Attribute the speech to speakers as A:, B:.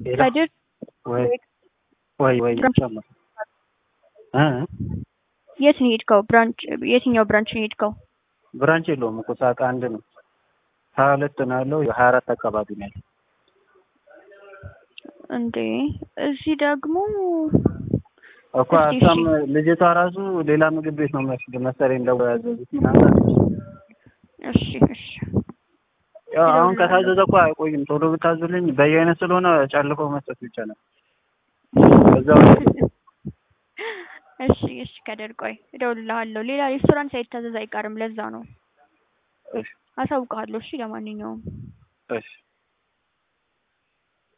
A: ከድር
B: ወይ ይቻላል
A: የት ነው ሄድከው? ብራንች የትኛው ብራንች ነው ሄድከው?
B: ብራንች የለውም እኮ ሳቃ አንድ ነው 22 ነው ያለው 24 አካባቢ ነው ያለው
A: እንዴ እዚህ ደግሞ
B: እኮ አሳም ልጅቷ ራሱ ሌላ ምግብ ቤት ነው መሰለኝ ደው ያዘዙት ምናምን
A: እሺ
B: ያው አሁን ከታዘዘ እኮ አይቆይም ቶሎ ብታዙልኝ በየአይነት ስለሆነ ጨልቆ መስጠት ብቻ ነው እዛው
A: እሺ ከድር ቆይ እደውልልሃለሁ ሌላ ሬስቶራንት ሳይታዘዝ አይቀርም ለዛ ነው
B: እሺ
A: አሳውቅሃለሁ እሺ ለማንኛውም
B: እሺ